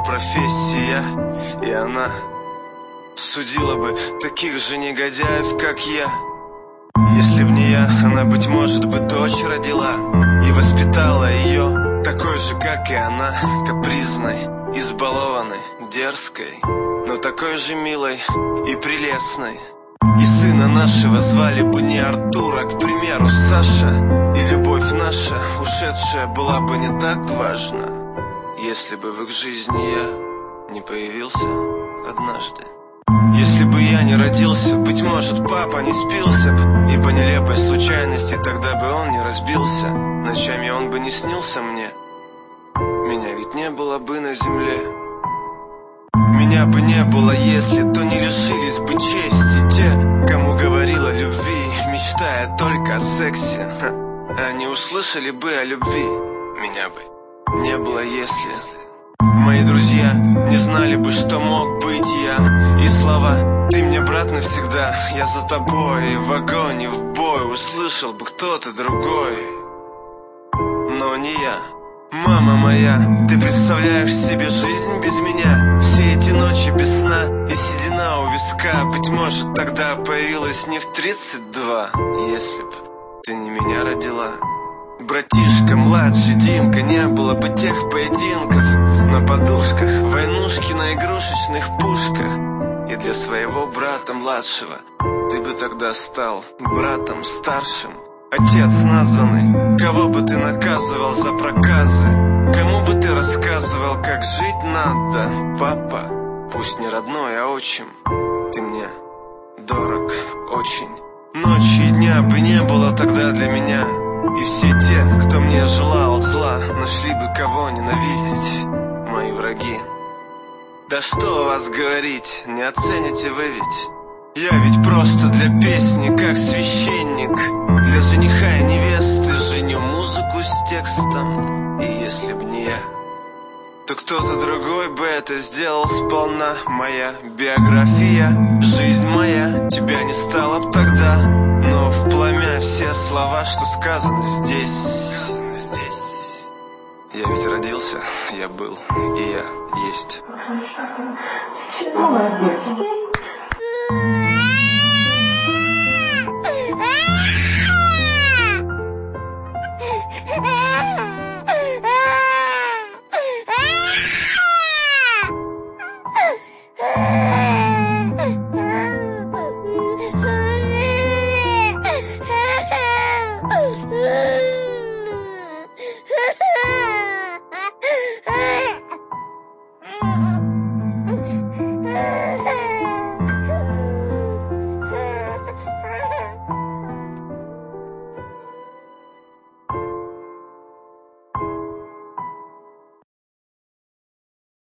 профессия, и она судила бы таких же негодяев, как я. Если б не я, она, быть может, бы дочь родила и воспитала ее такой же, как и она, капризной, избалованной, дерзкой, но такой же милой и прелестной. И сына нашего звали бы не Артур, а, к примеру, Саша. И любовь наша, ушедшая, была бы не так важна, если бы в их жизни я не появился однажды. Если бы я не родился, быть может, папа не спился б, и по нелепой случайности тогда бы он не разбился. Ночами он бы не снился мне, меня ведь не было бы на земле. Меня бы не было, если то не лишились бы чести те, кому говорила о любви, мечтая только о сексе. Они услышали бы о любви, меня бы не было, если мои друзья не знали бы, что мог быть я. И слова «ты мне, брат, навсегда, я за тобой», и в огонь, и в бой услышал бы кто-то другой, но не я. Мама моя, ты представляешь себе жизнь без меня? Все эти ночи без сна и седина у виска, быть может, тогда появилась не в 32, если б ты не меня родила. Братишка, младший Димка, не было бы тех поединков на подушках, войнушки на игрушечных пушках. И для своего брата младшего ты бы тогда стал братом старшим. Отец названный, кого бы ты наказывал за проказы? Кому бы ты рассказывал, как жить надо? Папа, пусть не родной, а отчим, ты мне дорог очень. Ночи и дня бы не было тогда для меня, и все те, кто мне желал зла, нашли бы кого ненавидеть, мои враги. Да что о вас говорить, не оцените вы ведь. Я ведь просто для песни, как священник, для жениха и невесты женю музыку с текстом. И если б не я, то кто-то другой бы это сделал сполна. Моя биография, жизнь моя, тебя не стало б тогда, но в пламя все слова, что сказаны здесь. Я ведь родился, я был, и я есть. Молодец.